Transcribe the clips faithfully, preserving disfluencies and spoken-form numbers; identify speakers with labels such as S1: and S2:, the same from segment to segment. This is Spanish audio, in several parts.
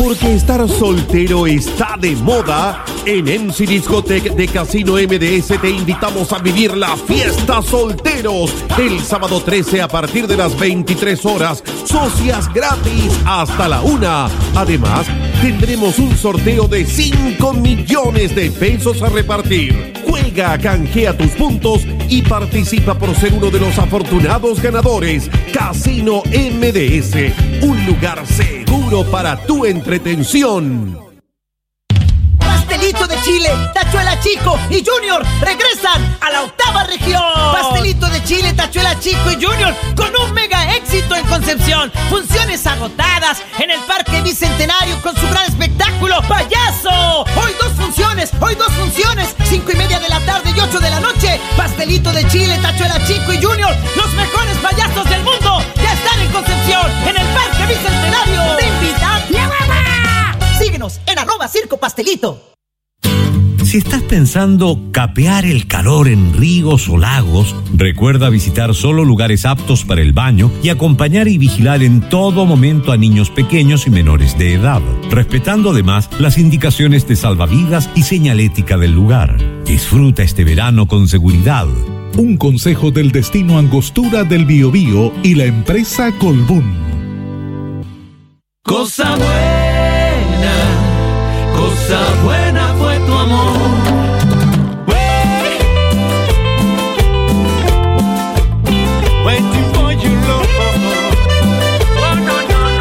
S1: Porque estar soltero está de moda, en M C Discotech de Casino M D S te invitamos a vivir la fiesta solteros el sábado trece a partir de las veintitrés horas, socias gratis hasta la una. Además, tendremos un sorteo de cinco millones de pesos a repartir. Juega, canjea tus puntos y participa por ser uno de los afortunados ganadores. Casino M D S, un lugar seguro para tu entretención.
S2: Pastelito de Chile, Tachuela Chico y Junior regresan a la octava región. Pastelito de Chile, Tachuela Chico y Junior con un mega éxito en Concepción. Funciones agotadas en el Parque Bicentenario con su gran espectáculo ¡Payaso! Hoy dos funciones, hoy dos funciones, cinco y media de la tarde y ocho de la noche. Pastelito de Chile, Tachuela Chico y Junior, los mejores payasos del mundo, ya están en Concepción, en el Parque Bicentenario. ¡Te invitan! ¡La mamá! Síguenos en arroba Circo Pastelito.
S3: Si estás pensando capear el calor en ríos o lagos, recuerda visitar solo lugares aptos para el baño y acompañar y vigilar en todo momento a niños pequeños y menores de edad, respetando además las indicaciones de salvavidas y señalética del lugar. Disfruta este verano con seguridad.
S4: Un consejo del Destino Angostura del Biobío y la empresa Colbún.
S5: Cosa buena, cosa buena fue tu amor. Waiting for you, Lord. Oh, no,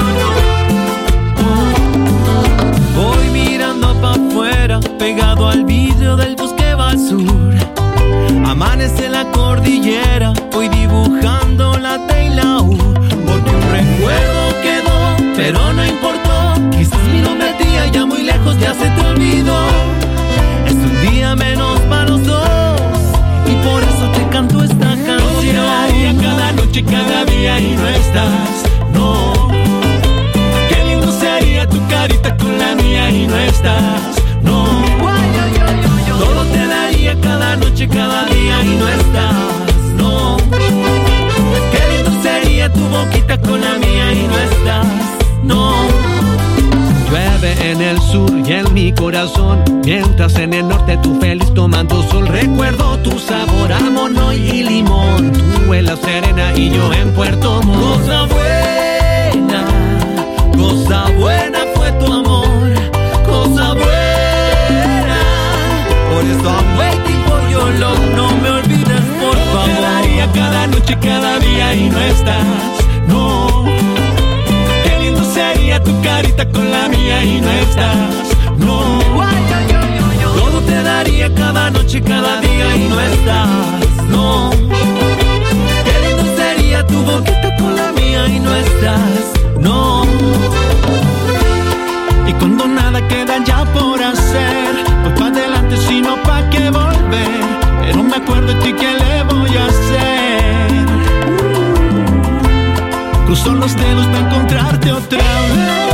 S5: no, no, no. Voy mirando pa' afuera, pegado al vidrio del bus que va al sur. Amanece la cordillera, voy dibujando la T y la U. Porque un recuerdo quedó, pero no importó. Quizás mi nombre a ti allá muy lejos ya se te olvidó. Es un día menos para los dos y por eso te canto esta canción. Todo te daría cada noche, cada día y no estás, no. Qué lindo sería tu carita con la mía y no estás, no. Todo te daría cada noche, cada día y no estás, no. Qué lindo sería tu boquita con la mía y no estás, no. Llueve en el sur y en mi corazón, mientras en el norte tú feliz tomando sol. Recuerdo tu sabor a mono y limón, tú en La Serena y yo en Puerto Montt. Cosa buena, cosa buena fue tu amor, cosa buena. Por eso I'm waiting for your love, no me olvides por favor. Te daría cada noche, cada día y no estás, no. Qué lindo sería tu carita con la mía y no estás, no. Todo te daría cada noche, cada día y no estás, no. Qué lindo sería tu boquita con la mía y no estás, no. Y cuando nada queda ya por hacer, pues pa' adelante sino pa' qué volver. Pero me acuerdo de ti, ¿qué le voy a hacer? Cruzo los dedos para encontrarte otra vez.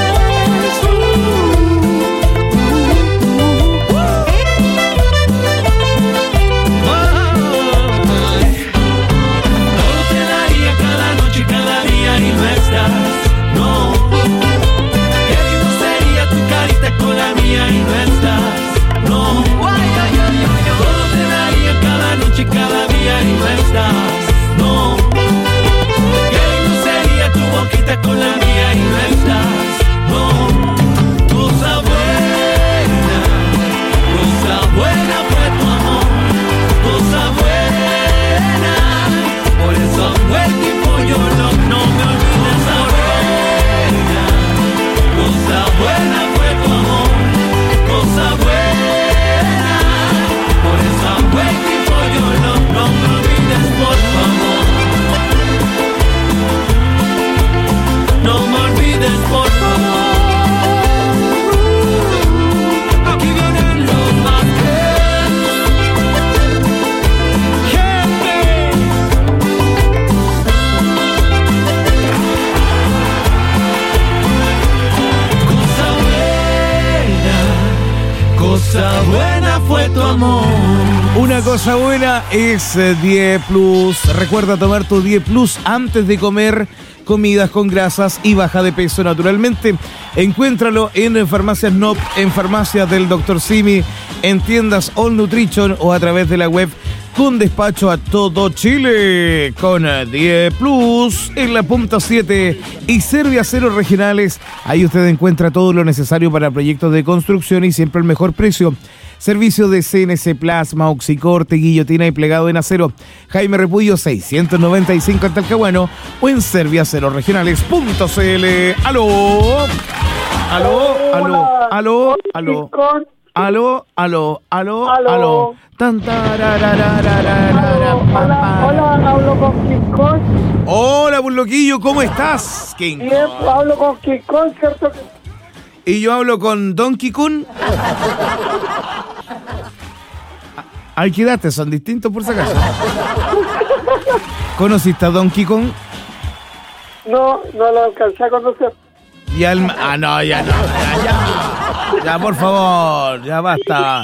S5: Todo te daría cada noche, cada día y no estás, no. Qué lindo sería tu carita con la mía y no estás, no. Todo te daría cada noche, cada día y no estás, no. Qué lindo sería tu boquita con la mía y no estás, no. Cosa buena, cosa buena fue tu amor, cosa buena. Por eso I'm waiting for your love, no me olvides por favor. Cosa buena fue tu amor, cosa buena. Por eso I'm waiting for your love, no me olvides por favor. No me olvides por favor. Aquí vienen los más gente. Cosa buena, cosa buena fue tu amor.
S6: Una una cosa buena es eh, diez Plus. Recuerda tomar tu diez Plus antes de comer comidas con grasas y baja de peso naturalmente. Encuéntralo en Farmacias N O P, en Farmacias del doctor Simi, en tiendas All Nutrition o a través de la web con despacho a todo Chile. Con diez Plus en la punta siete y Serviaceros Regionales. Ahí usted encuentra todo lo necesario para proyectos de construcción y siempre el mejor precio. Servicio de C N C Plasma, Oxicorte, guillotina y plegado en acero. Jaime Repullo seiscientos noventa y cinco en Talcahuano o en serviaceros regionales punto c l. ¡Aló! ¡Aló! ¡Aló! ¡Aló! ¡Aló! ¡Aló! ¡Aló! ¡Aló! ¡Aló! Tan, tarararararara, pa, pa.
S7: Hola, hablo con King Kong.
S6: Hola, Burloquillo, ¿cómo estás? King
S7: Bien, hablo con King Kong, ¿cierto?
S6: Y yo hablo con Donkey Kong. Ay, qué datos, son distintos por si acaso. ¿Conociste a Donkey Kong?
S7: No, no lo alcancé a conocer.
S6: Y al... Ah, no, ya no. Ya, ya, ya, por favor, ya basta.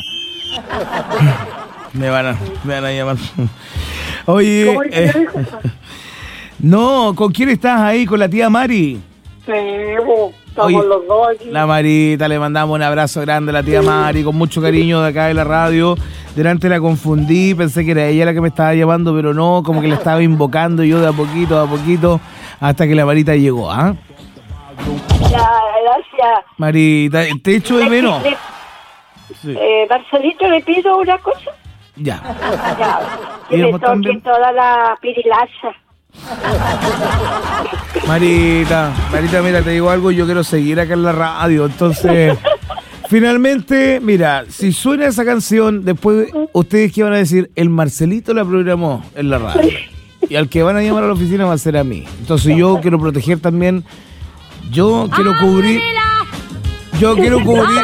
S6: Me van a, me van a llamar. Oye,
S7: ¿Cómo
S6: eh, no, ¿con quién estás ahí? ¿Con la tía Mari?
S7: Sí, bo, estamos
S6: Oye,
S7: los dos aquí.
S6: La Marita, le mandamos un abrazo grande a la tía Mari, con mucho cariño de acá de la radio. Delante la confundí, pensé que era ella la que me estaba llamando, pero no, como que la estaba invocando yo de a poquito, a poquito, hasta que la Marita llegó, ¿ah?
S8: Ya, gracias.
S6: Marita, te echo de menos.
S8: Le-
S6: Sí.
S8: Eh, Marcelito, le pido una cosa.
S6: Ya.
S8: Ya, que me
S6: Íbamos
S8: toque
S6: también.
S8: toda la pirilaza.
S6: Marita, Marita, mira, te digo algo, yo quiero seguir acá en la radio, entonces, finalmente, mira, si suena esa canción, después, ¿ustedes qué van a decir? El Marcelito la programó en la radio, y al que van a llamar a la oficina va a ser a mí, entonces yo quiero proteger también, yo quiero cubrir, yo quiero cubrir,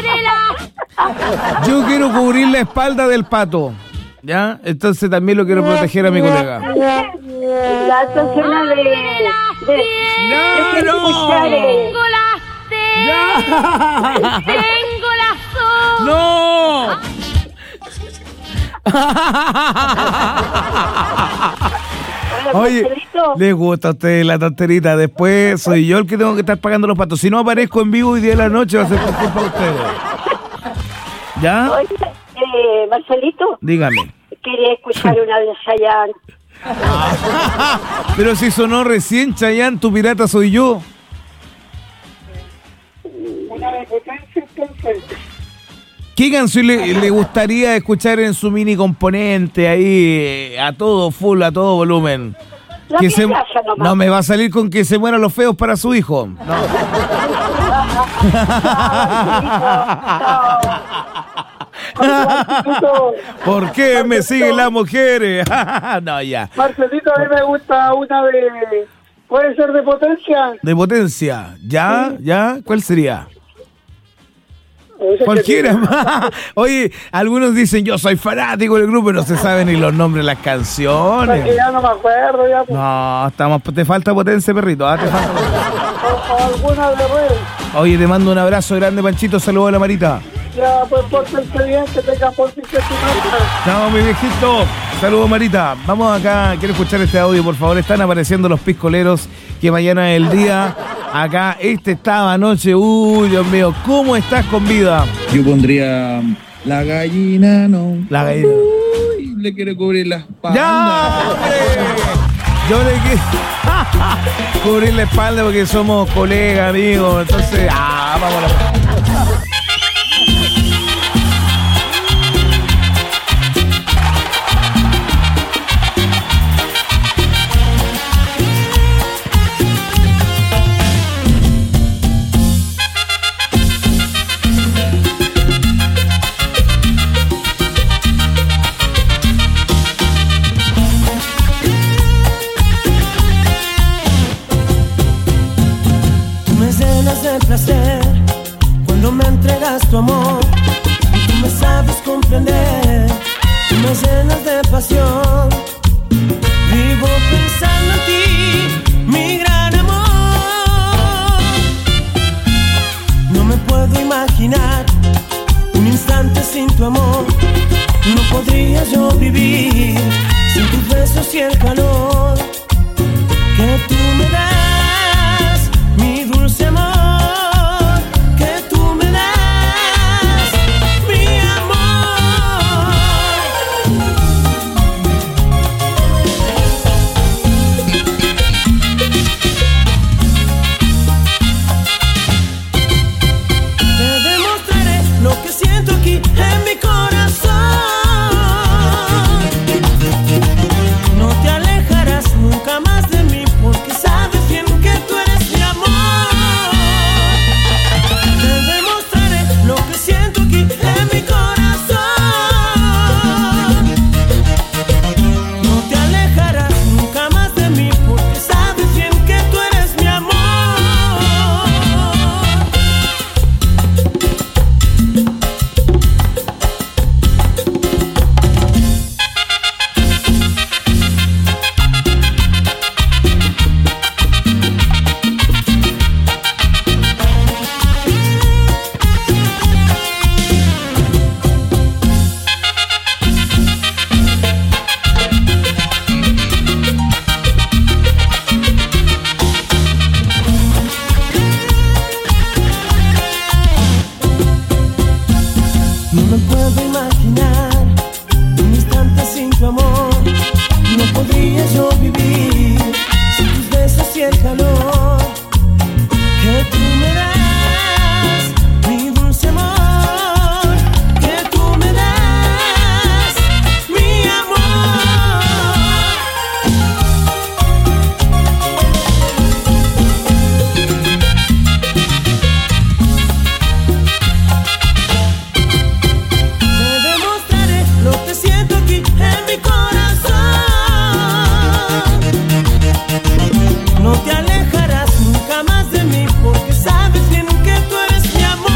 S6: yo quiero cubrir la espalda del pato, ¿ya? Entonces también lo quiero proteger a mi colega.
S8: La canción de... de
S6: ¡No,
S8: de
S6: no!
S8: escuchar, eh,
S6: ¡No! Oye,
S8: Marcelito,
S6: les gusta a ustedes la tonterita. Después soy yo el que tengo que estar pagando los patos. Si no aparezco en vivo hoy día de la noche, va a ser por culpa de ustedes. ¿Ya?
S8: oye, eh, Marcelito,
S6: Dígame.
S8: quería escuchar una de Chayanne.
S6: Pero si sonó recién, Chayanne, tu pirata soy yo.
S7: Una de potencia, entonces.
S6: ¿Qué canción le, le gustaría escuchar en su mini componente ahí, a todo full, a todo volumen?
S8: La
S6: Que se,
S8: pirilaza nomás.
S6: no me va a salir con que se mueran los feos para su hijo. No.
S7: Marcelito,
S6: ¿Por qué me siguen las mujeres? No, ya.
S7: Marcelito, a mí me gusta una de... ¿Puede ser de potencia?
S6: De potencia. ¿Ya? ¿Ya? ¿Cuál sería?
S7: Ese que
S6: Cualquiera. Oye, algunos dicen yo soy fanático del grupo, pero no se saben ni los nombres de las
S7: tiene-
S6: canciones.
S7: que ya no me acuerdo ya. Pues.
S6: No, estamos, te falta potencia, perrito. ¿ah? Te falta potencia.
S7: O, o alguna de red.
S6: Oye, te mando un abrazo grande, Panchito. Saludos a la Marita.
S7: Ya, pues pórtense bien, que tengan por fin que su marca.
S6: Chao, mi viejito. Saludos, Marita. Vamos acá. Quiero escuchar este audio, por favor. Están apareciendo los piscoleros. Que mañana es el día. Acá, este estaba anoche. Uy, Dios mío. ¿Cómo estás con vida?
S9: Yo pondría la gallina, no.
S6: La gallina.
S9: Uy, le quiero cubrir la espalda.
S6: ¡Ya, hombre! Yo le quiero cubrir la espalda porque somos colegas, amigos. Entonces, ah, vamos a la...
S5: Tú me llenas de placer cuando me entregas tu amor. Y tú me sabes comprender. Tú me llenas de pasión. Vivo pensando en ti, mi gran amor. No me puedo imaginar un instante sin tu amor. No podría yo besos y el calor que tú me das, mi dulce amor, que tú me das, mi amor. Te demostraré lo que siento aquí en mi corazón. No te alejarás nunca más de mí, porque sabes bien que tú eres mi amor. Te demostraré lo que siento aquí en mi corazón. No te alejarás nunca más de mí, porque sabes bien que tú eres mi amor. No me puedo imaginar un instante sin tu amor. No podría yo vivir sin tus besos y el calor que tú me das, mi dulce amor, que tú me das, mi amor. Te demostraré lo que siento aquí en mi corazón. No te alejarás nunca más de mí, porque sabes bien que tú eres mi amor.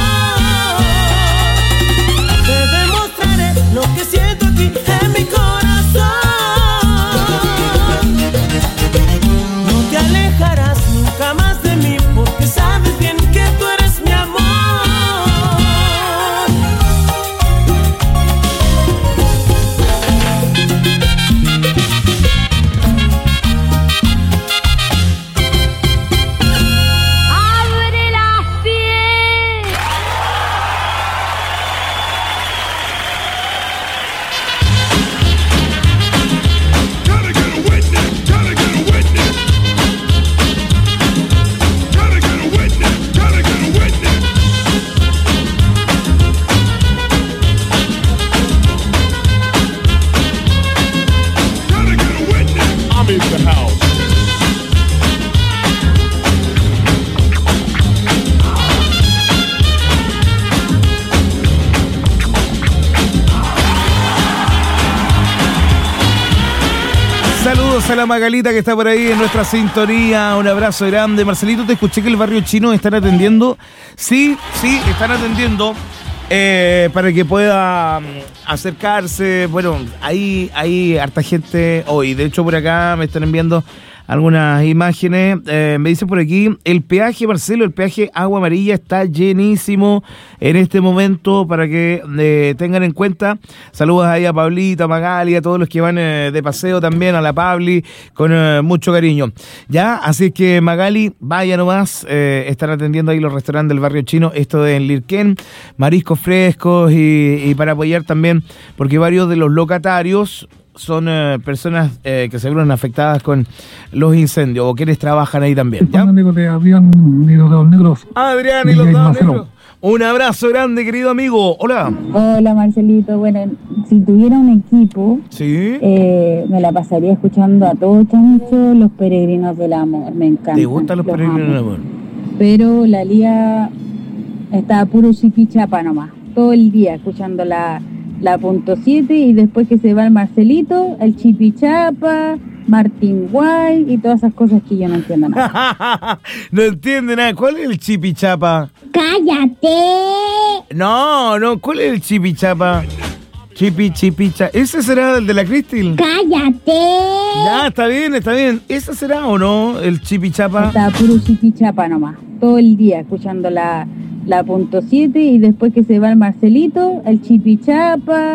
S5: Te demostraré lo que siento aquí en mi corazón. No te alejarás nunca más de mí, porque sabes bien que tú eres mi amor.
S10: ¡Abre las pies!
S11: Gotta get a witness, gotta get a witness. Gotta get a witness, gotta get a witness. Gotta get a witness. I'm in the house.
S6: Saludos a la Magalita que está por ahí en nuestra sintonía. Un abrazo grande. Marcelito, te escuché que el barrio chino están atendiendo. Sí, sí, están atendiendo eh, para que pueda mm, acercarse. Bueno, hay, hay harta gente hoy. De hecho, por acá me están enviando algunas imágenes. Eh, me dice por aquí, el peaje, Marcelo, el peaje Agua Amarilla está llenísimo en este momento para que eh, tengan en cuenta. Saludos ahí a Pablita, a Magali, a todos los que van eh, de paseo también, a la Pabli, con eh, mucho cariño. Ya, así que Magali, vaya nomás, eh, están atendiendo ahí los restaurantes del barrio chino, esto en Lirquén, mariscos frescos y, y para apoyar también, porque varios de los locatarios son eh, personas eh, que se vieron afectadas con los incendios o quienes trabajan ahí también. ¿Ya?
S12: Amigo de Adrián y los dedos negros.
S6: Adrián y los dedos negros. Un abrazo grande, querido amigo. Hola.
S13: Hola, Marcelito. Bueno, si tuviera un equipo,
S6: ¿sí?
S13: eh, me la pasaría escuchando a todos chancho, los peregrinos del amor. Me encanta.
S6: ¿Te gustan los, los peregrinos amo. del amor?
S13: Pero la Lía está puro chipichapa nomás. Todo el día escuchando la... la punto siete y después que se va el Marcelito, el Chipichapa, Martín Guay y todas esas cosas que yo no entiendo nada.
S6: No entiende nada. ¿Cuál es el Chipichapa?
S10: ¡Cállate!
S6: No, no, ¿cuál es el Chipichapa? Chipi, chipicha. ¿Ese será el de la Cristil?
S10: ¡Cállate!
S6: Ya, está bien, está bien. ¿Ese será o no, el Chipichapa?
S13: Está puro Chipichapa nomás. Todo el día escuchando la, la punto siete y después que se va el Marcelito, el Chipichapa,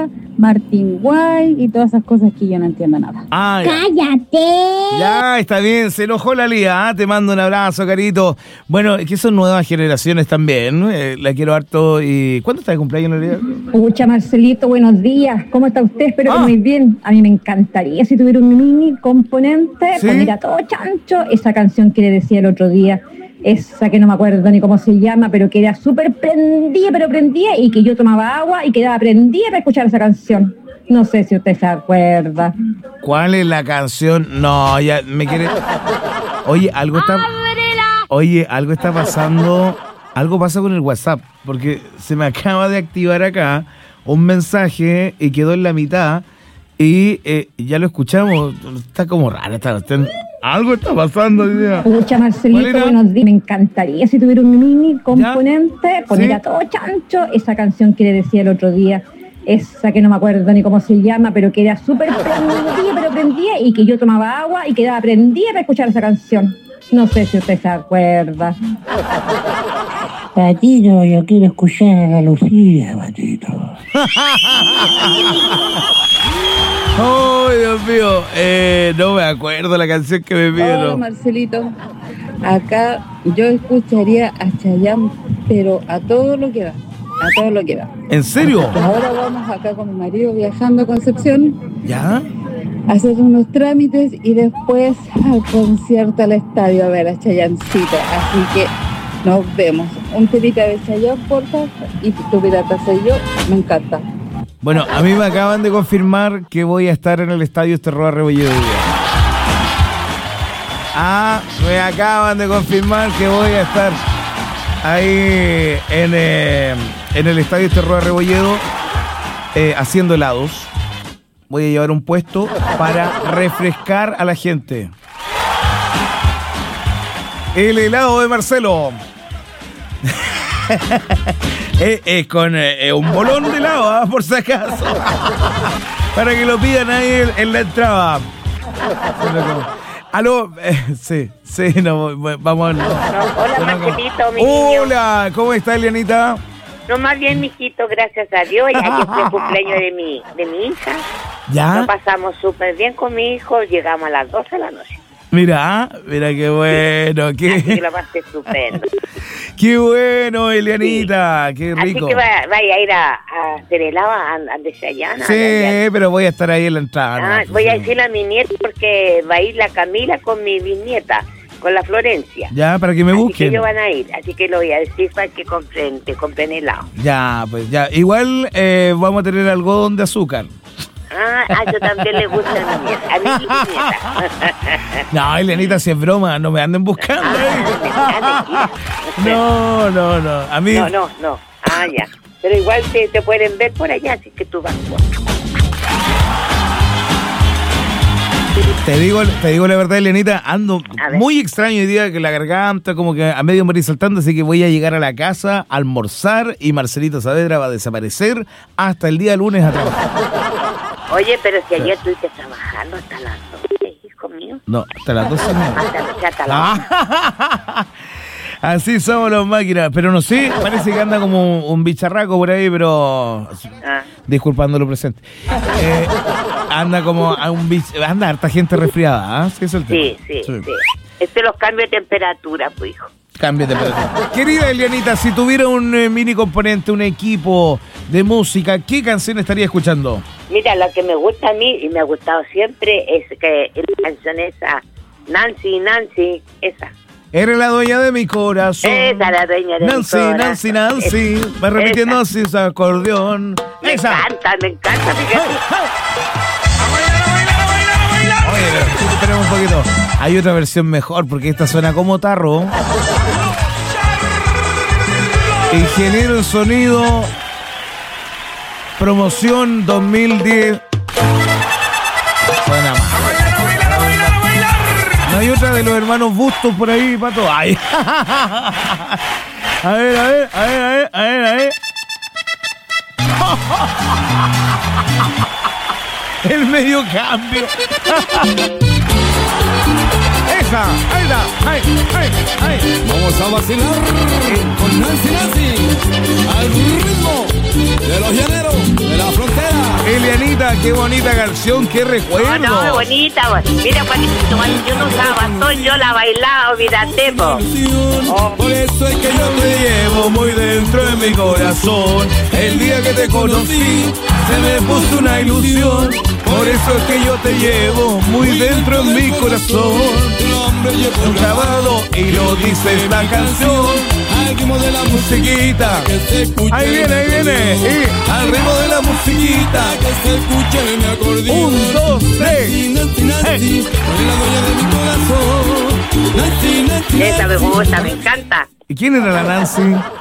S13: Martin White y todas esas cosas que yo no entiendo nada.
S6: Ah, ya.
S10: ¡Cállate!
S6: Ya, está bien, se enojó la Lía, ¿ah? Te mando un abrazo, carito. Bueno, es que son nuevas generaciones también, eh, la quiero harto. ¿Y cuándo está de cumpleaños, Lía?
S13: Pucha, Marcelito, buenos días. ¿Cómo está usted? Espero
S6: Ah.
S13: que muy bien. A mí me encantaría si tuviera un mini componente.
S6: ¿Sí?
S13: Pues mira, todo chancho. Esa canción que le decía el otro día, esa que no me acuerdo ni cómo se llama, pero que era súper prendida, pero prendida, y que yo tomaba agua y quedaba prendida para escuchar esa canción. No sé si usted se acuerda.
S6: ¿Cuál es la canción? No, ya me quiere... Oye, algo está... Oye, algo está pasando... Algo pasa con el WhatsApp, porque se me acaba de activar acá un mensaje y quedó en la mitad y eh, ya lo escuchamos. Está como raro. Está, está- algo está pasando hoy día.
S13: Pucha,
S6: ¿Cuál
S13: Marcelito,
S6: era?
S13: buenos días. Me encantaría si tuviera un mini componente. Pues
S6: Sí.
S13: mira, todo chancho. Esa canción que le decía el otro día, esa que no me acuerdo ni cómo se llama, pero que era súper prendida, pero prendida, y que yo tomaba agua y quedaba prendida para escuchar esa canción. No sé si usted se acuerda.
S14: Patito, yo quiero escuchar a la Lucía, Patito.
S6: ¡Ay, Dios mío! Eh, no me acuerdo la canción que me
S15: Hola,
S6: pidieron.
S15: Marcelito. Acá yo escucharía a Chayanne, pero a todo lo que da. A todo lo que da.
S6: ¿En serio?
S15: Así que ahora vamos acá con mi marido viajando a Concepción,
S6: ¿Ya?
S15: a hacer unos trámites y después al concierto al estadio a ver a Chayancito. Así que nos vemos. Un telita de Chayanne, porfa, y tu pirata soy yo. Me encanta.
S6: Bueno, a mí me acaban de confirmar que voy a estar en el estadio Esterroa Rebolledo hoy día. Ah, me acaban de confirmar que voy a estar ahí en, eh, en el estadio Esterroa Rebolledo eh, haciendo helados. Voy a llevar un puesto para refrescar a la gente. El helado de Marcelo. Es, es con eh, un bolón de helado, ¿ah? Por si acaso. Para que lo pidan ahí en, en la entrada. Aló, eh, sí, sí, no, vamos. No.
S16: Hola, Marcelito, mi niño.
S6: Hola, ¿cómo está, Elianita?
S16: No, más bien, mijito, gracias a Dios. Y ayer fue el cumpleaños de mi, de mi hija.
S6: ¿Ya?
S16: Lo pasamos súper bien con mi hijo. Llegamos a las doce de la noche.
S6: Mira, mira qué bueno,
S16: Así que
S6: qué,
S16: lo pasé estupendo.
S6: qué bueno, Elianita, qué
S16: Así
S6: rico.
S16: que va- vaya a ir a, a hacer helado a, a de Chayanne.
S6: Sí, pero voy a estar ahí en la entrada. ¿no?
S16: Ah, voy a decirle a mi nieto porque va a ir la Camila con mi bisnieta, con la Florencia.
S6: Ya, para que me
S16: Así que
S6: busquen.
S16: ellos van a ir, así que lo voy a decir para que compren, te compren helado.
S6: Ya, pues ya. Igual eh, vamos a tener algodón de azúcar.
S16: Ah, a yo también le gusta a mi nieta, a mi bisnieta.
S6: No, Elianita, si es broma, no me anden buscando.
S16: Ah,
S6: No, no, no. A mí.
S16: No, no, no. Ah, ya. Pero igual te, te pueden ver por allá, así que tú vas.
S6: Te digo, te digo la verdad, Elianita, ando
S16: A ver.
S6: muy extraño hoy día, que la garganta como que a medio morir saltando, así que voy a llegar a la casa a almorzar y Marcelito Saavedra va a desaparecer hasta el día lunes a trabajar.
S16: Oye, pero si ayer estuviste trabajando hasta las doce, hijo mío.
S6: No, hasta las doce y media.
S16: Hasta, o sea, hasta las
S6: Así somos los máquinas, pero no sé, parece que anda como un, un bicharraco por ahí, pero
S16: Ah.
S6: disculpando lo presente. Eh, anda como a un bich, anda harta gente resfriada, ¿ah? Sí, es el tema.
S16: Sí, sí, sí. Este es los cambios de temperatura, pues, hijo.
S6: Cambio de temperatura. Querida Elianita, si tuviera un eh, mini componente, un equipo de música, ¿qué canción estaría escuchando?
S16: Mira, lo que me gusta a mí y me ha gustado siempre es que la canción esa, Nancy, Nancy, esa.
S6: Eres la dueña de mi corazón.
S16: Esa la dueña de
S6: Nancy,
S16: mi corazón.
S6: Nancy, Nancy.
S16: Esa.
S6: Va repitiendo así ese acordeón.
S16: Me
S6: Esa.
S16: encanta, me encanta, fíjate.
S6: Oye, pero, esperemos un poquito. Hay otra versión mejor porque esta suena como tarro. Ingeniero en sonido. Promoción dos mil diez. Suena mal. No hay otra de los hermanos Bustos por ahí, Pato. Ay. A ver, a ver, a ver, a ver, a ver, a ver. El medio cambio. Esa, ahí está, ahí, ahí, ahí.
S17: Vamos a vacilar con Nancy Nancy al ritmo de los llaneros de la frontera.
S6: Elianita, qué bonita canción, qué recuerdo.
S16: No, no, bonita. Mira, cuando yo no usaba bastón, yo la bailaba, olvídate, po.
S6: Oh, por eso es que yo te llevo muy dentro de mi corazón. El día que te conocí, se me puso una ilusión. Por eso es que yo te llevo muy dentro en mi corazón. Un grabado y lo dice esta canción. Al ritmo de la musiquita. Ahí viene, ahí viene. Y al ritmo de la musiquita.
S17: Que se escuche mi acordeón.
S6: Un, dos, tres.
S17: Nancy, Nancy, Nancy. Soy la dueña de mi corazón. Nancy, Nancy.
S16: Esa me gusta, me encanta.
S6: ¿Y quién era la Nancy?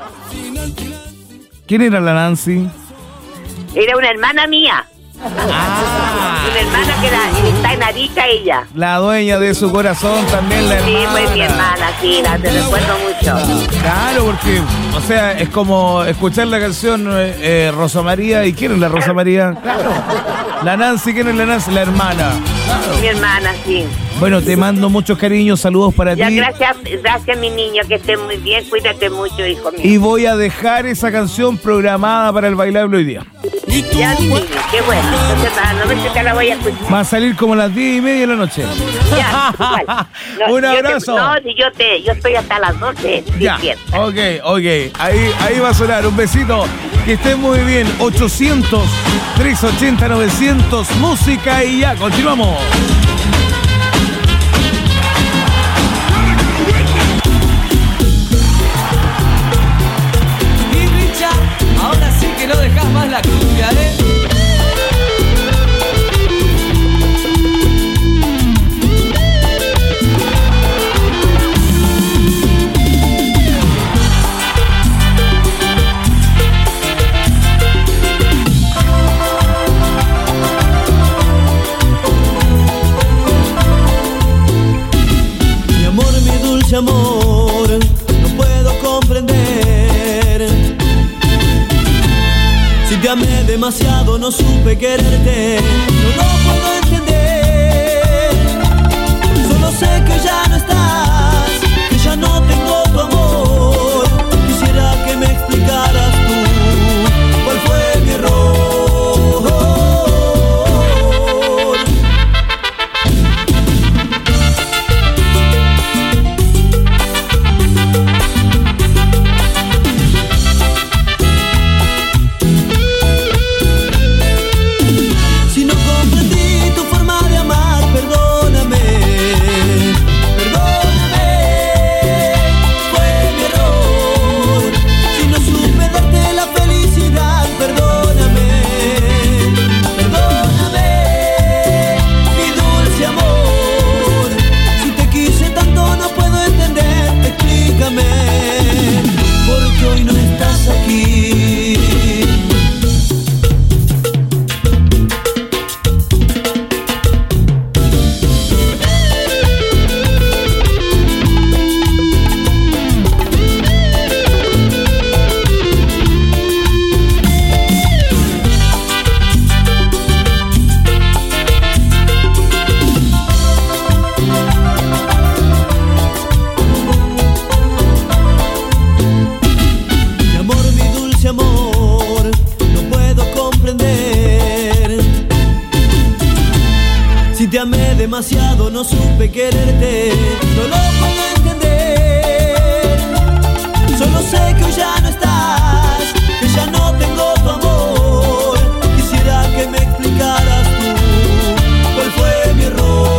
S6: ¿Quién era la Nancy?
S16: Era una hermana mía.
S6: Ah.
S16: Una hermana que era, está en Arica ella.
S6: La dueña de su corazón también, la hermana.
S16: Sí, pues mi hermana, sí, la te recuerdo mucho.
S6: Claro, porque, o sea, es como escuchar la canción eh, eh, Rosa María. ¿Y quién es la Rosa María? Claro. La Nancy, ¿quién es la Nancy? La hermana. Claro.
S16: Mi hermana, sí.
S6: Bueno, te mando muchos cariños, saludos para
S16: ya,
S6: ti.
S16: Gracias, gracias mi niño, que estés muy bien, cuídate mucho, hijo mío.
S6: Y voy a dejar esa canción programada para el bailable hoy día.
S16: Ya, niño, qué bueno. Entonces, no me sé que la voy a escuchar.
S6: Va a salir como a las diez y media de la noche.
S16: Ya, igual. No,
S6: un abrazo.
S16: Te, no, si yo te, yo estoy hasta las doce.
S6: Ya, ok, ok. Ahí, ahí va a sonar. Un besito. Que estén muy bien. ochocientos, trescientos ochenta, novecientos. Música y ya. Continuamos.
S2: Ahora sí que no dejas más la cumbia, ¿eh?
S5: Mi amor, mi dulce amor, no puedo comprender. Si te amé demasiado, no supe quererte, no lo puedo entender. Solo sé que ya no estás, que ya no tengo tu amor. Quisiera que me explicaras tú cuál fue mi error. Porque hoy no estás aquí. Te amé demasiado, no supe quererte, no lo puedo entender. Solo sé que hoy ya no estás, que ya no tengo tu amor. Quisiera que me explicaras tú cuál fue mi error.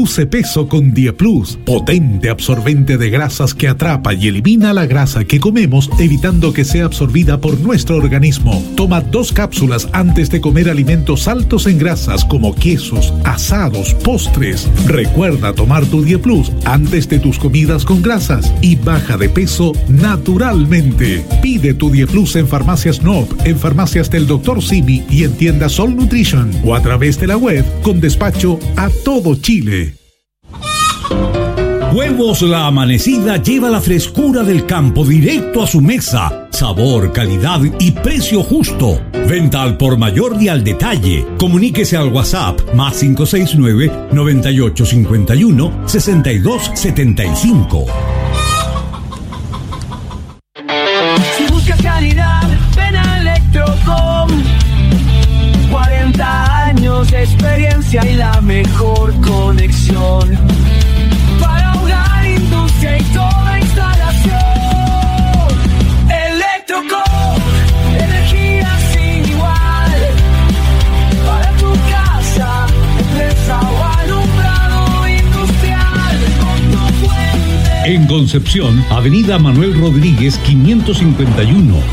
S4: Reduce peso con Dieplus, potente absorbente de grasas que atrapa y elimina la grasa que comemos, evitando que sea absorbida por nuestro organismo. Toma dos cápsulas antes de comer alimentos altos en grasas como quesos, asados, postres. Recuerda tomar tu Dieplus antes de tus comidas con grasas y baja de peso naturalmente. Pide tu Dieplus en farmacias N O P, en farmacias del doctor Simi y en tiendas Sol Nutrition o a través de la web con despacho a todo Chile.
S3: Huevos La Amanecida lleva la frescura del campo directo a su mesa. Sabor, calidad y precio justo. Venta al por mayor y al detalle. Comuníquese al WhatsApp más cinco seis nueve, noventa y ocho cincuenta y uno, sesenta y dos setenta y cinco.
S5: Si buscas calidad, ven a Electrocom. cuarenta años de experiencia y la mejor conexión para hogar, industria y toda instalación. Electrocom, energía sin igual para tu casa, empresa o alumbrado industrial. Con tu fuente.
S3: En Concepción, Avenida Manuel Rodríguez quinientos cincuenta y uno.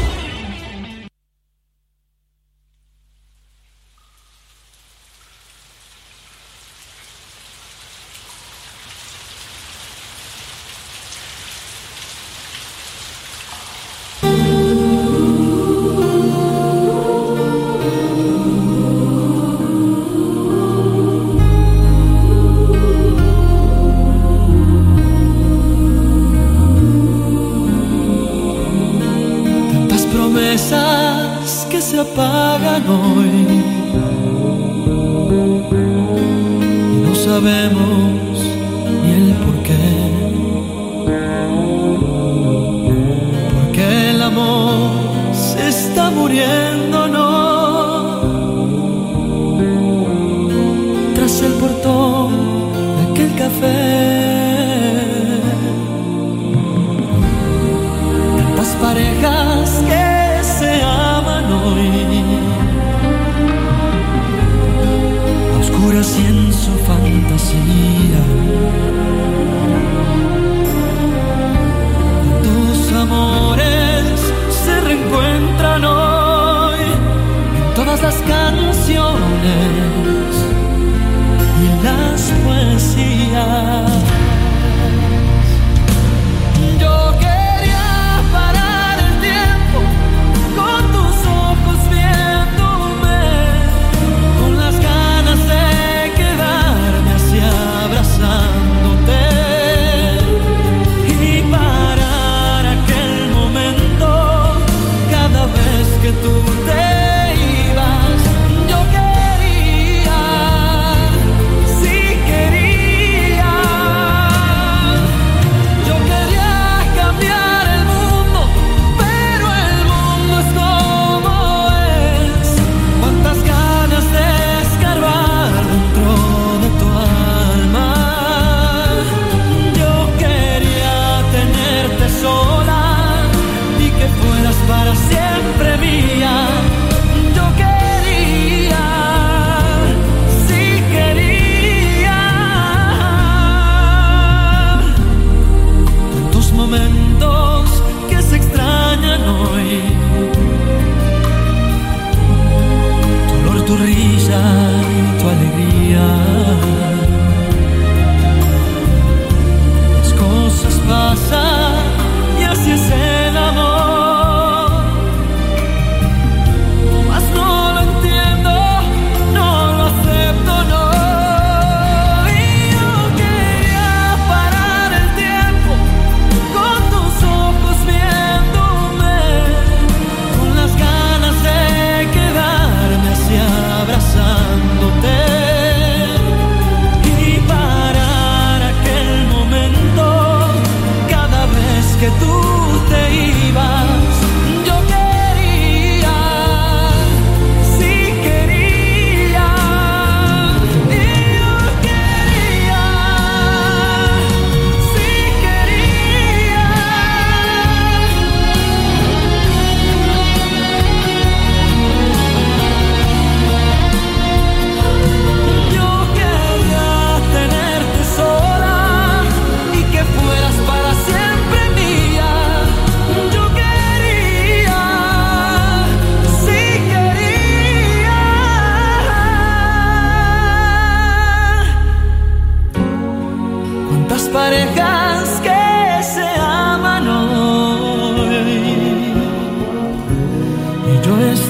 S5: Que se apagan hoy y no sabemos ni el por qué, porque el amor se está muriendo, no, tras el portón de aquel café. Tantas parejas que se aman hoy, a oscuras y en su fantasía. Tus amores se reencuentran hoy en todas las canciones y en las poesías. Yo quería parar el tiempo con tus ojos viéndome, con las ganas de quedarme así abrazándote y parar aquel momento cada vez que tú te ibas. Yo quería, sí quería, yo quería cambiar el mundo, pero el mundo es como es. Cuántas ganas de escarbar dentro de tu alma. Yo quería tenerte sola y que fueras para siempre mía. Yo quería, sí quería. Tantos momentos que se extrañan hoy, tu olor, tu risa y tu alegría. Las cosas pasan y así es el amor, mas no lo entiendo, no lo acepto, no. Y yo quería parar el tiempo con tus ojos viéndome, con las ganas de quedarme así abrazándote y parar aquel momento cada vez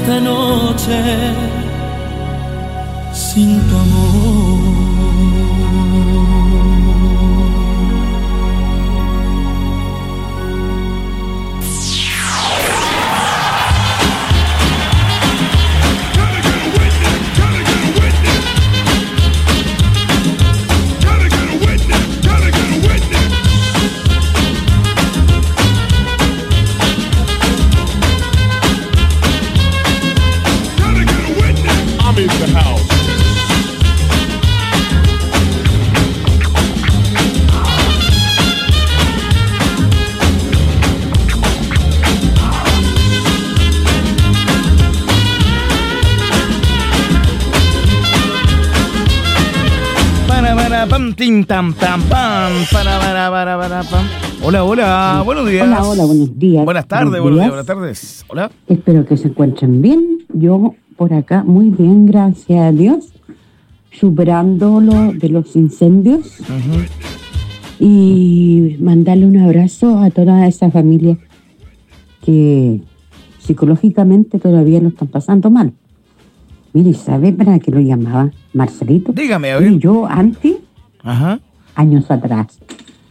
S5: esta noche sin tu amor.
S6: Pam, tim, tam, tam, pam, para, para, para, para, pam. Hola, hola, buenos días.
S18: Hola, hola, buenos días.
S6: Buenas tardes, buenos días, buenas tardes. Hola.
S18: Espero que se encuentren bien. Yo por acá muy bien, gracias a Dios. Superando lo de los incendios.
S6: Uh-huh.
S18: Y mandarle un abrazo a toda esa familia que psicológicamente todavía lo están pasando mal. Mire, ¿sabe para qué lo llamaba Marcelito?
S6: Dígame, a ver.
S18: Y yo antes,
S6: Ajá.
S18: años atrás,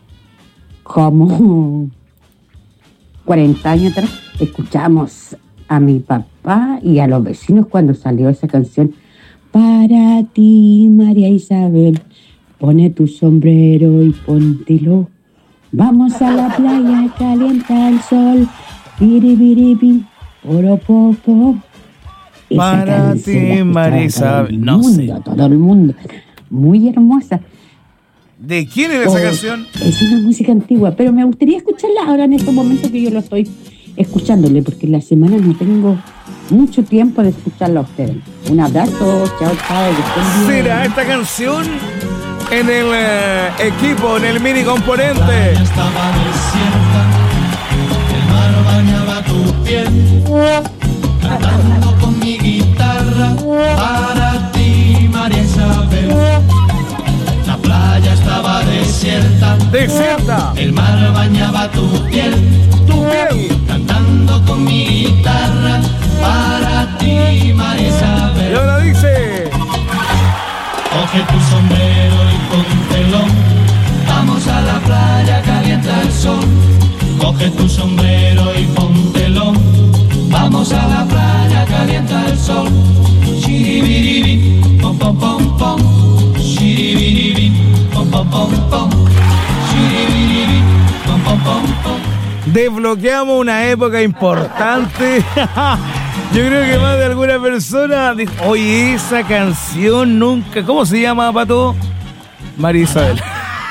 S18: como cuarenta años atrás, escuchamos a mi papá y a los vecinos cuando salió esa canción. Para ti, María Isabel, pone tu sombrero y póntelo. Vamos a la playa, calienta el sol. Biribiribim, poropopo. Esa
S6: Para ti, María Isabel. No
S18: mundo,
S6: sé.
S18: todo el mundo. Muy hermosa.
S6: ¿De quién era esa
S18: Oh,
S6: canción?
S18: Es una música antigua, pero me gustaría escucharla ahora en estos momentos que yo lo estoy escuchándole, porque en la semana no tengo mucho tiempo de escucharla a ustedes. Un abrazo, chao, chao. que estén bien.
S6: ¿Será esta canción en el eh, equipo, en el mini componente?
S5: Estaba desierta, el mar bañaba tu piel, cantando con mi guitarra para ti, María Isabel. La playa estaba desierta,
S6: desierta,
S5: el mar bañaba tu piel,
S6: tu piel,
S5: cantando con mi guitarra para ti, María Isabel.
S6: Y ahora dice:
S5: coge tu sombrero y póntelo, vamos a la playa, calienta el sol. Coge tu sombrero y póntelo, vamos a la playa, calienta el sol. Shiribiribi, pom pom pom pom. Shiribiribi, pom pom pom pom. Shiribiribi, pom pom pom pom.
S6: Desbloqueamos una época importante. Yo creo que más de alguna persona dijo: oye, esa canción nunca... ¿Cómo se llama, Pato? María Isabel.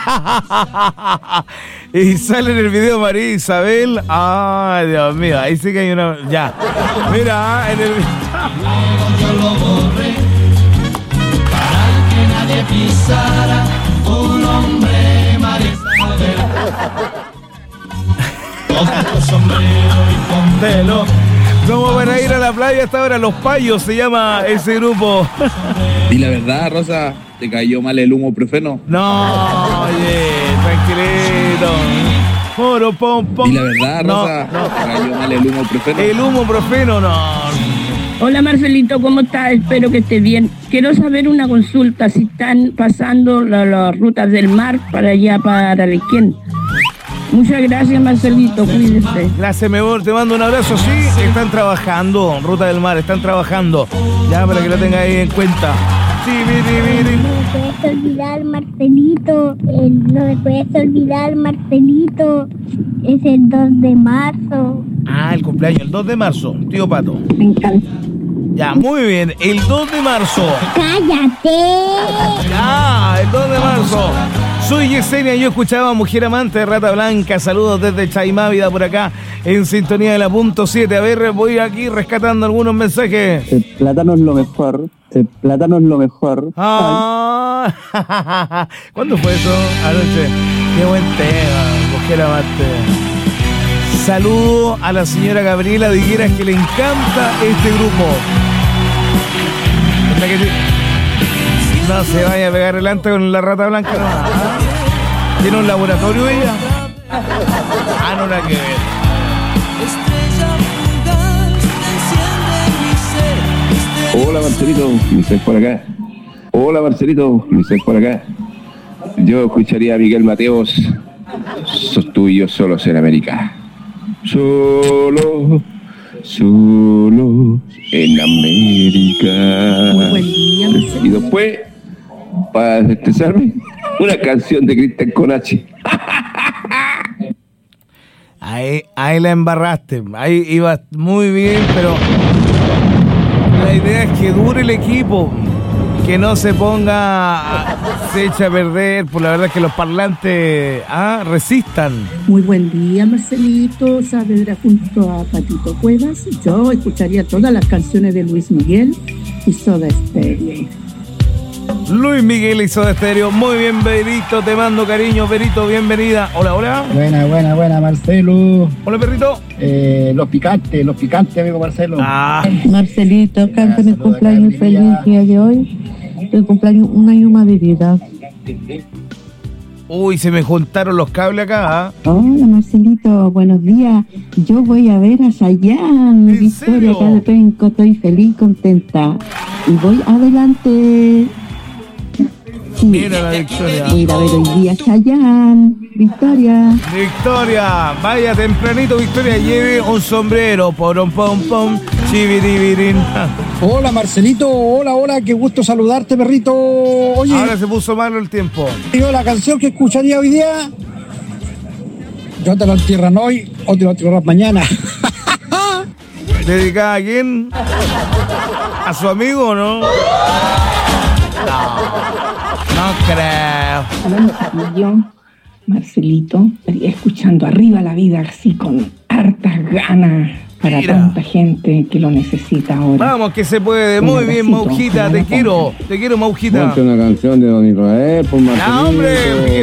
S6: Y sale en el video María Isabel. Ay, Dios mío, ahí sí que hay una... Ya. Mira, en el...
S5: Yo lo borré para que nadie pisara un hombre, María Isabel. Coge tu sombrero y póntelo.
S6: Como para ir a la playa hasta ahora, Los Payos se llama ese grupo.
S9: Y la verdad, Rosa, ¿te cayó mal el humo profeno?
S6: No, oye, tranquilito. Poro, pom, pom.
S9: Y la verdad, Rosa,
S6: no, no.
S9: ¿te cayó mal el humo profeno?
S6: El humo profeno, no.
S19: Hola Marcelito, ¿cómo estás? Espero que estés bien. Quiero saber una consulta, si están pasando la- las rutas del mar para allá, para Arequén. Muchas gracias Marcelito, cuídese.
S6: Gracias, mi amor, te mando un abrazo. Sí, están trabajando, Ruta del Mar, están trabajando. Ya, para que lo tengas ahí en cuenta. Sí, biri, biri.
S10: No me puedes olvidar, Marcelito. El- no me puedes olvidar, Marcelito. Es el dos de marzo.
S6: Ah, el cumpleaños, el dos de marzo, tío Pato.
S10: Me encanta.
S6: Ya, muy bien, el dos de marzo.
S10: ¡Cállate!
S6: Ya, el dos de marzo. Soy Yesenia, yo escuchaba Mujer Amante de Rata Blanca. Saludos desde Chaimávida por acá, en sintonía de la punto siete. A ver, voy aquí rescatando algunos mensajes.
S20: El plátano es lo mejor. El plátano es lo mejor.
S6: Ah, ¿cuándo fue eso? Anoche. Qué buen tema, Mujer Amante. Saludo a la señora Gabriela Digueras, que le encanta este grupo. Hasta que te- No se vaya a pegar adelante con la Rata Blanca, no. ¿Ah? ¿Tiene un laboratorio ella? Ah, no la que ver.
S5: Estrella fugaz, enciende mi ser.
S21: Hola Marcelito, Luis por acá. Hola Marcelito, Luis por acá. Yo escucharía a Miguel Mateos. Sos tú y yo solos en América. Solo, solo en América.
S22: Muy buen día, Marcelito.
S21: Y después, para desestresarme, una canción de Cristian Conachi.
S6: Ahí, ahí la embarraste. Ahí iba muy bien, pero la idea es que dure el equipo, que no se ponga, se eche a perder. Por la verdad es que los parlantes ah, resistan.
S22: Muy buen día, Marcelito Saavedra junto a Patito Cuevas. Yo escucharía todas las canciones de Luis Miguel y Soda Stereo.
S6: Luis Miguel y Soda Stereo. Muy bien, Berito, te mando cariño. Berito, bienvenida. Hola, hola.
S23: Buena, buena, buena, Marcelo.
S6: Hola, perrito.
S23: Eh, los picantes, los picantes, amigo Marcelo.
S6: Ah.
S24: Marcelito, cántame el cumpleaños feliz día de hoy. El cumpleaños un año más de vida.
S6: Uy, se me juntaron los cables acá. ¿eh?
S24: Hola, Marcelito, buenos días. Yo voy a ver a Chayanne, Victoria, acá de Penco. Estoy feliz, contenta. Y voy adelante.
S6: Mira la Victoria.
S24: Voy a ir a ver hoy día Chayanne, Victoria.
S6: Victoria, vaya tempranito, Victoria, lleve un sombrero, porom pom pom, chiviribirin.
S23: Hola Marcelito, hola, hola, qué gusto saludarte, perrito. Oye,
S6: ahora se puso malo el tiempo.
S23: Digo, la canción que escucharía hoy día, yo te la entierran hoy o te la entierran mañana.
S6: ¿Dedicada a quién? ¿A su amigo o no? No, no creo.
S24: Yo, Marcelito, escuchando Arriba la Vida así con hartas ganas para Mira. Tanta gente que lo necesita ahora.
S6: Vamos, que se puede. Muy un bien, Maujita, te quiero. Te quiero, Maujita.
S21: Ponte una canción de Don Israel, por Marcelito.
S6: ¡No, hombre!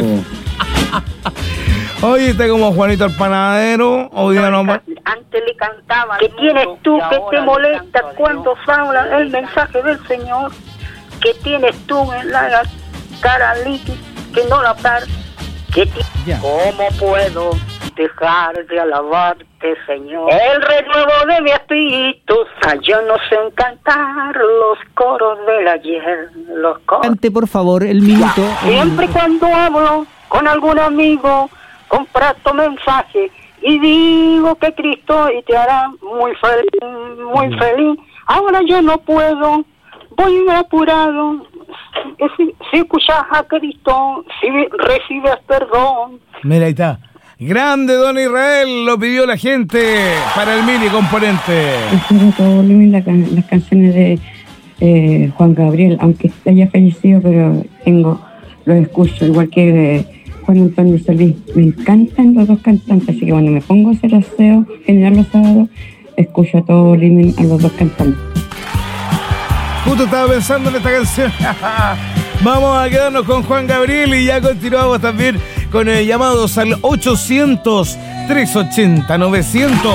S6: Oye, está como Juanito el panadero. Hoy día no.
S8: Antes le cantaban. ¿Qué tienes tú que te molesta cuando habla el mensaje del Señor? ¿Qué tienes tú en la cara líquida que no la par? ¿Cómo puedo dejar de alabarte, Señor? El renuevo de mi espíritu, yo no sé cantar los coros del ayer, los coros.
S2: Cante por favor el minuto.
S8: Siempre cuando hablo con algún amigo, comparto mensaje y digo que Cristo y te hará muy feliz, muy feliz. Ahora yo no puedo, voy apurado. Si, si escuchas a Cristo, si recibes perdón.
S6: Mira, ahí está. Grande Don Israel, lo pidió la gente para el mini componente.
S24: Espero todo volumen la can- las canciones de eh, Juan Gabriel, aunque haya fallecido, pero tengo, los escucho, igual que eh, Juan Antonio Solís. Me encantan los dos cantantes, así que cuando me pongo a hacer aseo, general los sábados, escucho a todo volumen a los dos cantantes.
S6: Justo estaba pensando en esta canción. Vamos a quedarnos con Juan Gabriel y ya continuamos también con eh, llamados al ochocientos, trescientos ochenta, novecientos.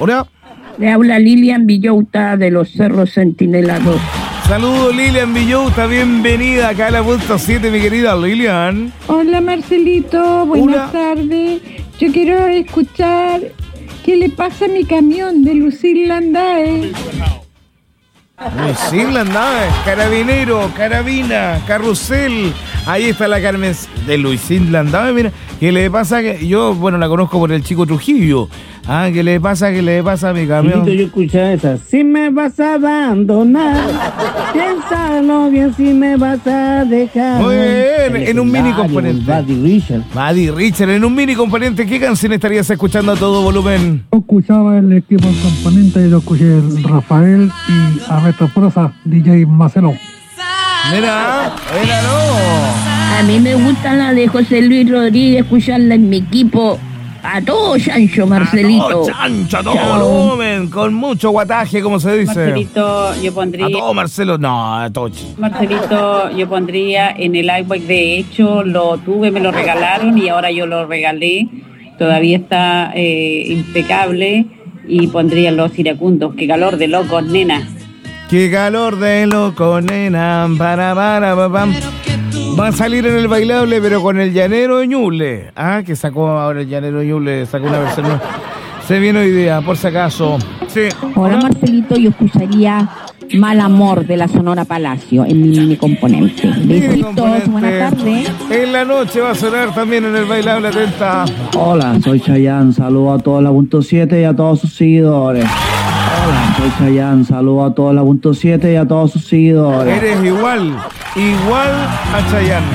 S6: Hola.
S19: Le habla Lilian Villota de los Cerros Centinela dos.
S6: Saludos Lilian Villota, bienvenida acá a la punto siete, mi querida Lilian.
S1: Hola Marcelito, buenas
S6: Hola.
S1: tardes. Yo quiero escuchar qué le pasa a mi camión de Lucille Landae.
S6: Lucille Landae, carabinero, carabina, carrusel. Ahí está la Carmen de Lucille Landae, mira. ¿Qué le pasa? Que yo, bueno, la conozco por el Chico Trujillo. Ah, ¿qué le pasa? ¿Qué le pasa a mi camión?
S7: Yo escuchaba esa. Si me vas a abandonar, piénsalo bien si me vas a dejar.
S6: Muy bien, en un mini componente.
S7: Buddy Richard.
S6: Buddy Richard, en un mini componente, ¿qué canción estarías escuchando a todo volumen?
S23: Yo escuchaba el equipo componente, yo escuché Rafael y a Retro Prosa, D J Marcelo.
S6: Mira, mira, no.
S19: A mí me gusta la de José Luis Rodríguez, escucharla en mi equipo. A todo chancho, Marcelito.
S6: A todo chancho, a todo
S19: Chao.
S6: volumen, con mucho guataje, como se dice.
S13: Marcelito, yo pondría...
S6: A todo Marcelo, no, a todo.
S13: Marcelito, yo pondría en el iWack, de hecho, lo tuve, me lo regalaron y ahora yo lo regalé. Todavía está eh, impecable y pondría Los Iracundos. Qué calor de locos, nena.
S6: Qué calor de loco, nena. Para, para, para, pam. Va a salir en el bailable, pero con el Llanero Ñuble. Ah, que sacó ahora el Llanero Ñuble, sacó una versión nueva. Se viene hoy día, por si acaso. Sí.
S11: Hola Marcelito, yo escucharía Mal Amor de la Sonora Palacio en mi mini componente. Besitos, buenas tardes.
S6: En la noche va a sonar también en el bailable, atenta.
S7: Hola, soy Chayanne, saludo a toda la punto siete y a todos sus seguidores. Hola, soy Chayanne, saludo a toda la punto siete y a todos sus seguidores.
S6: Eres igual, igual a Chayanne.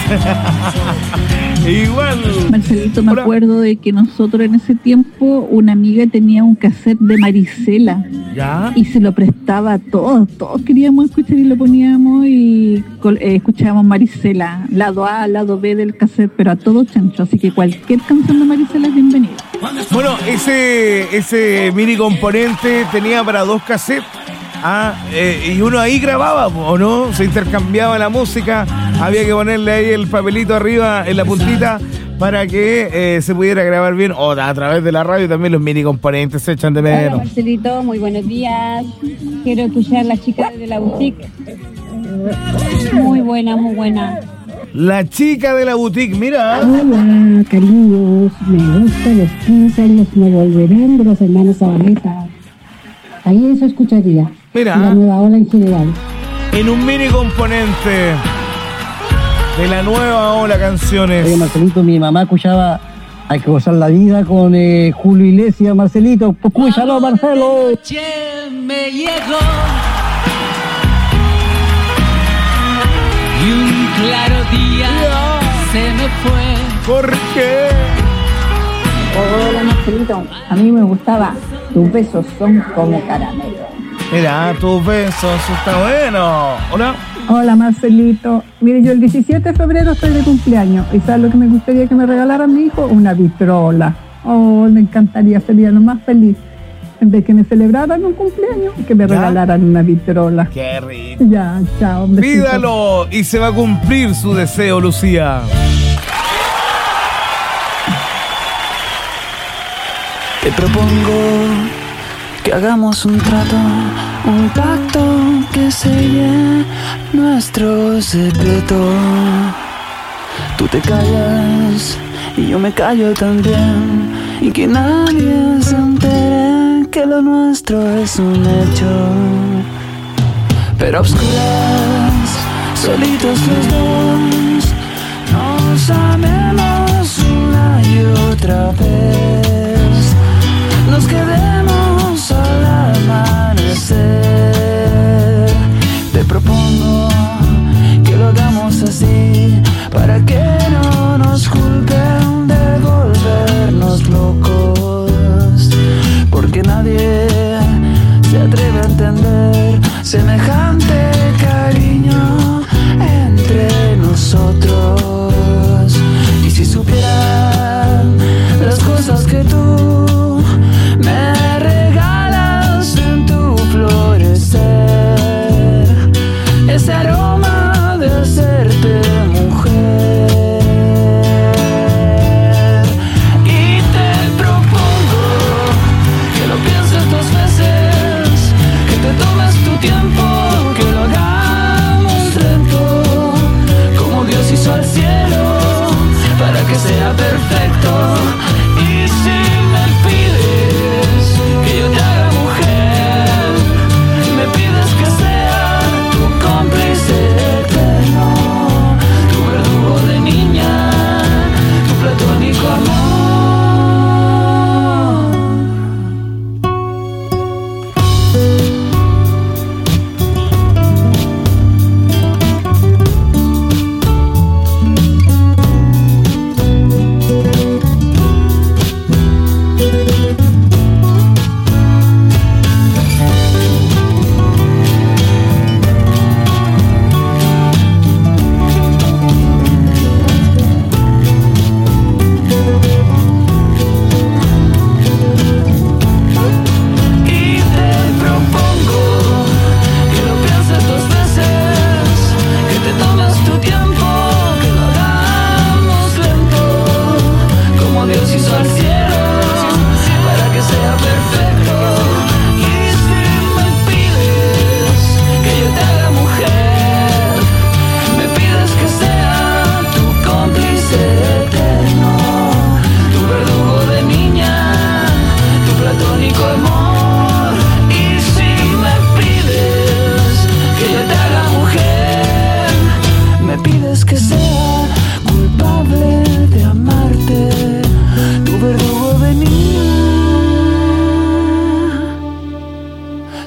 S6: Igual.
S15: Marcelito, me acuerdo de que nosotros en ese tiempo una amiga tenía un cassette de Marisela.
S6: ¿Ya?
S15: Y se lo prestaba a todos, todos queríamos escuchar y lo poníamos y eh, escuchábamos Marisela, lado A, lado B del cassette, pero a todo chancho, así que cualquier canción de Marisela es bienvenida.
S6: Bueno, ese, ese mini componente tenía para dos cassettes. Ah, eh, y uno ahí grababa, ¿o no? Se intercambiaba la música, había que ponerle ahí el papelito arriba en la puntita para que eh, se pudiera grabar bien, o a través de la radio también los mini componentes se echan de
S13: Hola
S6: menos.
S13: Marcelito, muy buenos días. Quiero escuchar La Chica de la Boutique. Muy buena, muy buena.
S6: La Chica de la Boutique, mira.
S14: Hola, cariños. Me gustan los quince años, me volverán de los hermanos Zabaleta. Ahí eso escucharía.
S6: Mira.
S14: La nueva ola en general.
S6: En un mini componente de la nueva ola canciones.
S7: Oye, Marcelito, mi mamá escuchaba Hay que gozar la vida con eh, Julio Iglesias, Marcelito. Pues escúchalo, Marcelo.
S5: Me llegó y un claro día se me fue.
S6: ¿Por qué?
S1: Hola Marcelito, a mí me gustaba Tus besos son como caramelo.
S6: Mira, tus besos, está bueno. Hola.
S1: Hola Marcelito, mire, yo el diecisiete de febrero estoy de cumpleaños y ¿sabes lo que me gustaría que me regalara mi hijo? Una vitrola. Oh, me encantaría, sería lo más feliz. En vez que me celebraran un cumpleaños, que me
S6: ¿Ya?
S1: regalaran una vitrola.
S6: Qué rico.
S1: Ya, chao. un besito.
S6: Pídalo y se va a cumplir su deseo, Lucía.
S5: Te propongo que hagamos un trato, un pacto que selle nuestro secreto. Tú te callas y yo me callo también, y que nadie se entere que lo nuestro es un hecho. Pero a oscuras, solitos los dos, nos amemos una y otra vez, nos quedemos al amanecer. Te propongo que lo hagamos así, para que no nos culpen de volvernos locos, porque nadie se atreve a entender semejante cariño entre nosotros. Y si supieran las cosas que tú me regalas en tu florecer, ese aroma de hacerte mujer. Y te propongo que lo pienses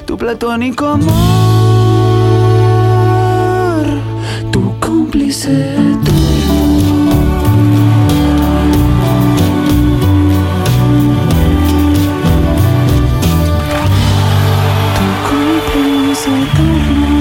S5: tu platónico amor, tu cómplice eterno. Tu cómplice eterno.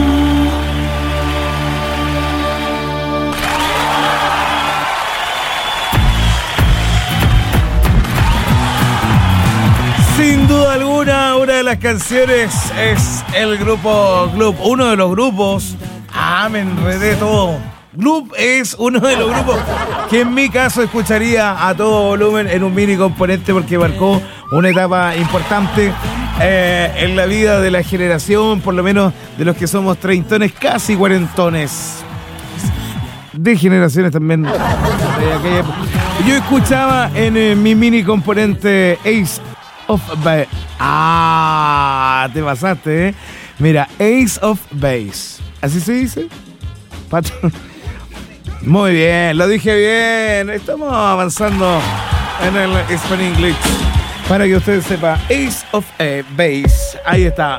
S6: Sin duda alguna, una de las canciones es el grupo Club, uno de los grupos. Ah, me enredé todo. Club es uno de los grupos que en mi caso escucharía a todo volumen en un mini componente porque marcó una etapa importante eh, en la vida de la generación, por lo menos de los que somos treintones, casi cuarentones. De generaciones también. De aquella época. Yo escuchaba en eh, mi mini componente Ace of Base. Ah, te pasaste, ¿eh? Mira, Ace of Base. ¿Así se dice? Pato. Muy bien, lo dije bien. Estamos avanzando en el Spanish English. Para que usted sepa, Ace of eh, Base. Ahí está.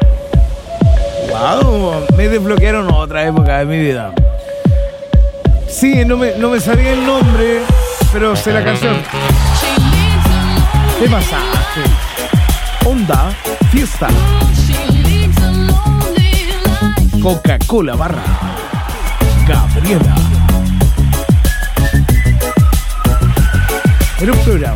S6: Wow, me desbloquearon otra época de mi vida. Sí, no me, no me sabía el nombre, pero sé la canción. ¿Qué pasaste? Onda, fiesta. Coca-Cola barra Gabriela. Era un programa.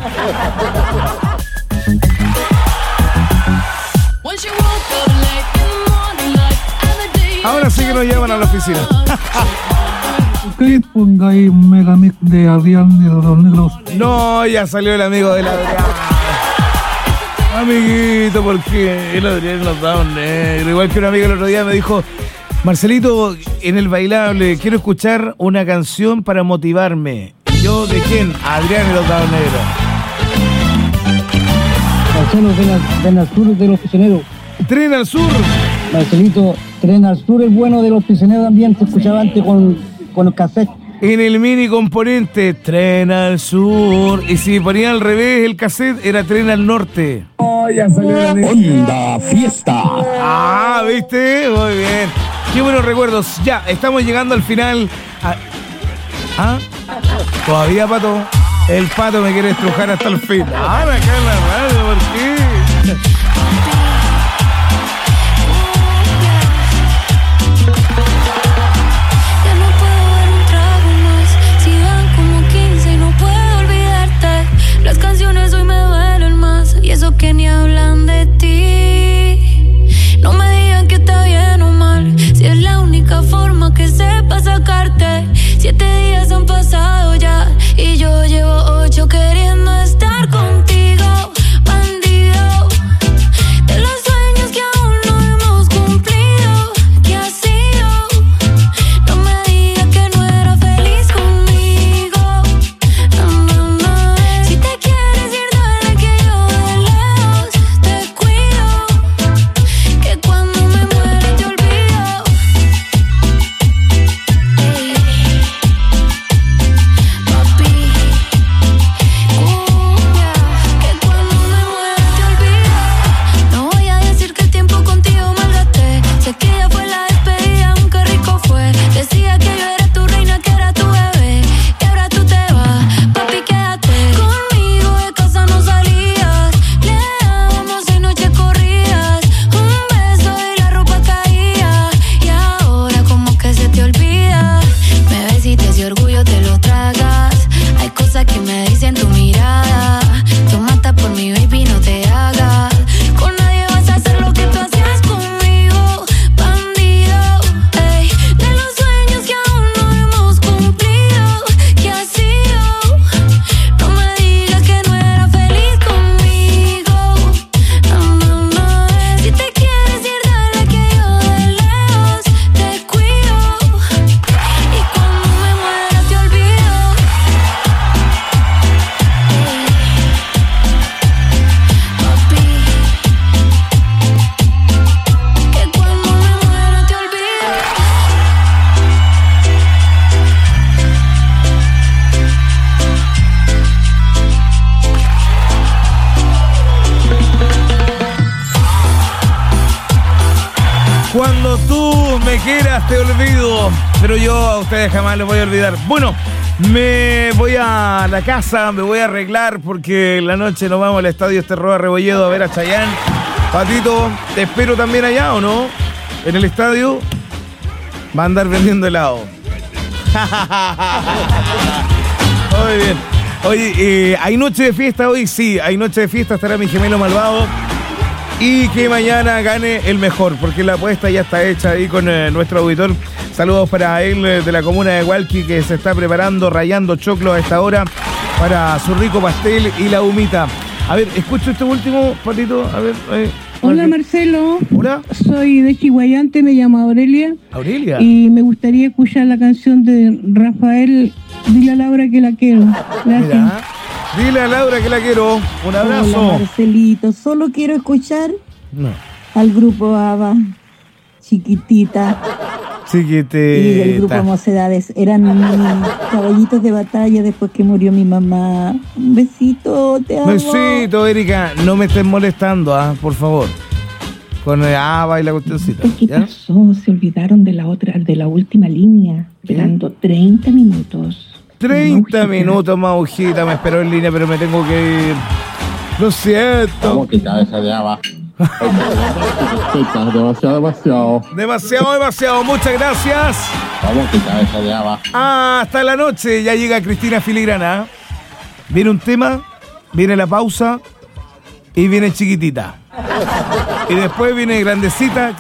S6: Ahora sí que nos llevan a la oficina.
S23: ¿Qué ponga ahí un megamix de Adrián y los negros?
S6: No, ya salió el amigo del Adrián. Amiguito, ¿por qué el Adrián nos da un negro? Igual que un amigo el otro día me dijo, Marcelito, en el bailable quiero escuchar una canción para motivarme. ¿Yo de quién? Adrián y los dados negros.
S23: Marcelo, ven al, ven al sur de los prisioneros.
S6: Tren al sur.
S23: Marcelito, Tren al sur es bueno de los prisioneros también. Se escuchaba antes con, con los cassettes.
S6: En el mini componente, Tren al sur. Y si ponía al revés el cassette, era Tren al norte.
S23: Oh, ya salió la
S6: Onda Fiesta. Ah, ¿viste? Muy bien. Qué buenos recuerdos. Ya, estamos llegando al final. Ah, ¿Ah? Todavía, Pato. El Pato me quiere estrujar hasta el fin. Ah, me cae en la radio, ¿por qué?
S4: Las canciones hoy me duelen más y eso que ni hablan de ti. No me digan que está bien o mal, si es la única forma que sepa sacarte. Siete días han pasado ya y yo llevo ocho queriendo estar contigo, bandido.
S6: Cuando tú me quieras te olvido, pero yo a ustedes jamás les voy a olvidar. Bueno, me voy a la casa, me voy a arreglar porque en la noche nos vamos al Estadio Esterroa Rebolledo a ver a Chayanne. Patito, te espero también allá, ¿o no? En el estadio va a andar vendiendo helado. Muy bien. Oye, eh, ¿hay noche de fiesta hoy? Sí, hay noche de fiesta, estará mi gemelo malvado. Y que mañana gane el mejor, porque la apuesta ya está hecha ahí con eh, nuestro auditor. Saludos para él eh, de la comuna de Hualqui, que se está preparando, rayando choclo a esta hora para su rico pastel y la humita. A ver, escucho este último, Patito. A ver. Eh,
S3: Hola, Marcelo.
S6: Hola.
S3: Soy de Chihuayante, me llamo Aurelia.
S6: Aurelia.
S3: Y me gustaría escuchar la canción de Rafael, Dile a Laura que la quiero. Gracias.
S6: Mira. Dile a Laura que la quiero. Un abrazo.
S12: Hola, Marcelito. Solo quiero escuchar
S6: no.
S12: al grupo ABBA, Chiquitita.
S6: Chiquitita.
S12: Y el grupo Mocedades. Eran mis caballitos de batalla después que murió mi mamá. Un besito, te amo.
S6: Besito, Erika. No me estés molestando, ¿ah? Por favor. Con el ABBA y la cuestioncita.
S14: ¿Qué
S6: ¿ya?
S14: pasó? Se olvidaron de la otra, de la última línea. Esperando treinta minutos.
S6: treinta minutos, Maujita, me esperó en línea, pero me tengo que ir. Lo siento.
S21: Vamos, que cabeza de ABBA. demasiado, demasiado.
S6: Demasiado, demasiado. Muchas gracias.
S21: Vamos, que cabeza de ABBA.
S6: Ah, hasta la noche. Ya llega Cristina Filigrana. Viene un tema, viene la pausa y viene Chiquitita. Y después viene Grandecita.